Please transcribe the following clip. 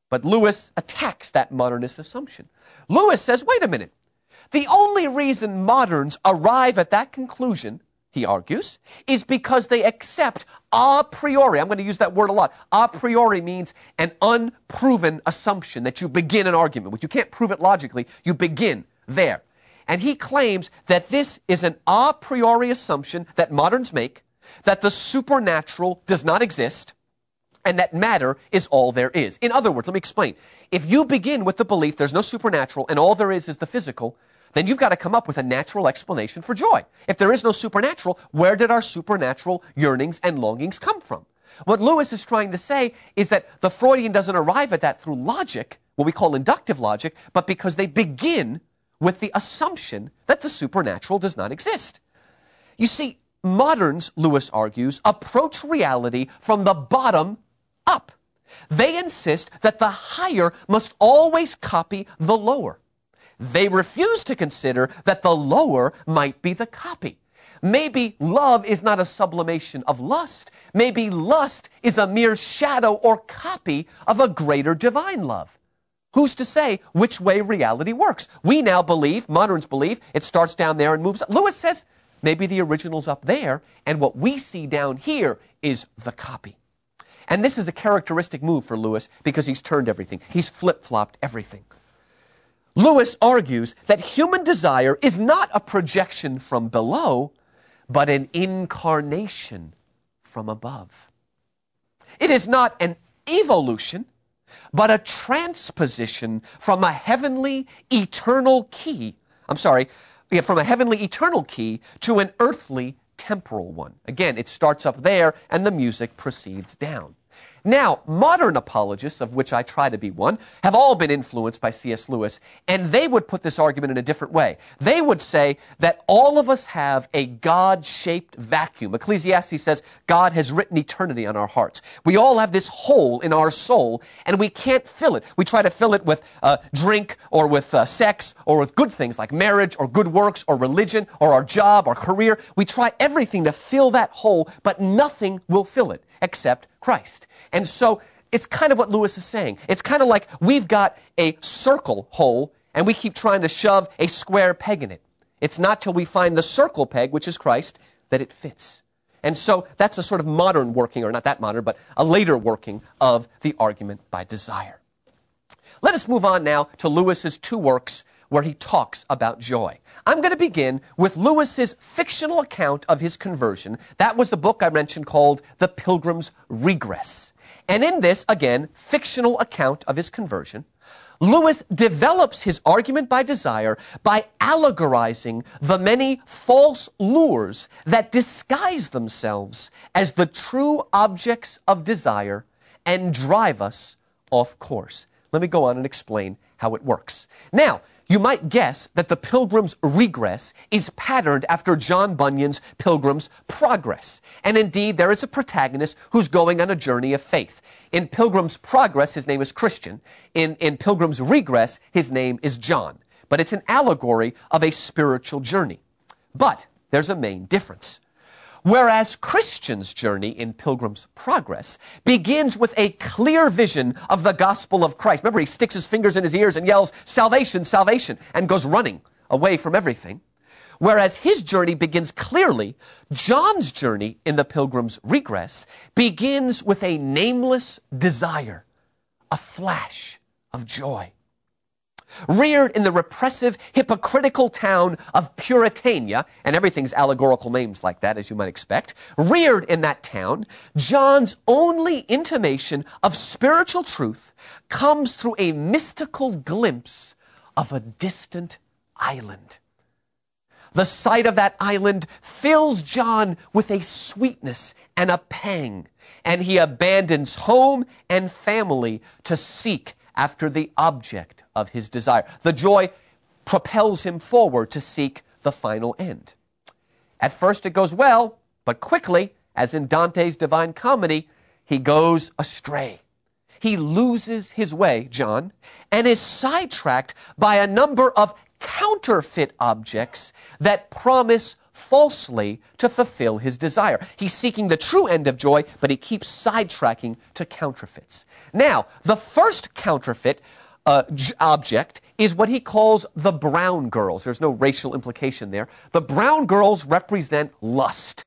But Lewis attacks that modernist assumption. Lewis says, wait a minute. The only reason moderns arrive at that conclusion, he argues, is because they accept a priori. I'm going to use that word a lot. A priori means an unproven assumption that you begin an argument with. You can't prove it logically. You begin there. And he claims that this is an a priori assumption that moderns make, that the supernatural does not exist, and that matter is all there is. In other words, let me explain. If you begin with the belief there's no supernatural and all there is the physical, then you've got to come up with a natural explanation for joy. If there is no supernatural, where did our supernatural yearnings and longings come from? What Lewis is trying to say is that the Freudian doesn't arrive at that through logic, what we call inductive logic, but because they begin with the assumption that the supernatural does not exist. You see, moderns, Lewis argues, approach reality from the bottom up. They insist that the higher must always copy the lower. They refuse to consider that the lower might be the copy. Maybe love is not a sublimation of lust. Maybe lust is a mere shadow or copy of a greater divine love. Who's to say which way reality works? We now believe, moderns believe, it starts down there and moves up. Lewis says maybe the original's up there, and what we see down here is the copy. And this is a characteristic move for Lewis because he's turned everything. He's flip-flopped everything. Lewis argues that human desire is not a projection from below, but an incarnation from above. It is not an evolution, but a transposition from a heavenly eternal key. From a heavenly eternal key to an earthly temporal one. Again, it starts up there and the music proceeds down. Now, modern apologists, of which I try to be one, have all been influenced by C.S. Lewis, and they would put this argument in a different way. They would say that all of us have a God-shaped vacuum. Ecclesiastes says God has written eternity on our hearts. We all have this hole in our soul, and we can't fill it. We try to fill it with drink or with sex or with good things like marriage or good works or religion or our job or career. We try everything to fill that hole, but nothing will fill it except Christ. And so it's kind of what Lewis is saying. It's kind of like we've got a circle hole and we keep trying to shove a square peg in it. It's not till we find the circle peg, which is Christ, that it fits. And so that's a sort of modern working, or not that modern, but a later working of the argument by desire. Let us move on now to Lewis's two works where he talks about joy. I'm going to begin with Lewis's fictional account of his conversion. That was the book I mentioned called The Pilgrim's Regress. And in this, again, fictional account of his conversion, Lewis develops his argument by desire by allegorizing the many false lures that disguise themselves as the true objects of desire and drive us off course. Let me go on and explain how it works. Now, you might guess that The Pilgrim's Regress is patterned after John Bunyan's Pilgrim's Progress. And indeed, there is a protagonist who's going on a journey of faith. In Pilgrim's Progress, his name is Christian. In Pilgrim's Regress, his name is John. But it's an allegory of a spiritual journey. But there's a main difference. Whereas Christian's journey in Pilgrim's Progress begins with a clear vision of the gospel of Christ. Remember, he sticks his fingers in his ears and yells, "Salvation, salvation," and goes running away from everything. Whereas his journey begins clearly, John's journey in the Pilgrim's Regress begins with a nameless desire, a flash of joy. Reared in the repressive, hypocritical town of Puritania, and everything's allegorical names like that, as you might expect, reared in that town, John's only intimation of spiritual truth comes through a mystical glimpse of a distant island. The sight of that island fills John with a sweetness and a pang, and he abandons home and family to seek after the object of his desire. The joy propels him forward to seek the final end. At first it goes well, but quickly, as in Dante's Divine Comedy, he goes astray. He loses his way, John, and is sidetracked by a number of counterfeit objects that promise falsely to fulfill his desire. He's seeking the true end of joy, but he keeps sidetracking to counterfeits. Now, the first counterfeit object is what he calls the brown girls. There's no racial implication there. The brown girls represent lust.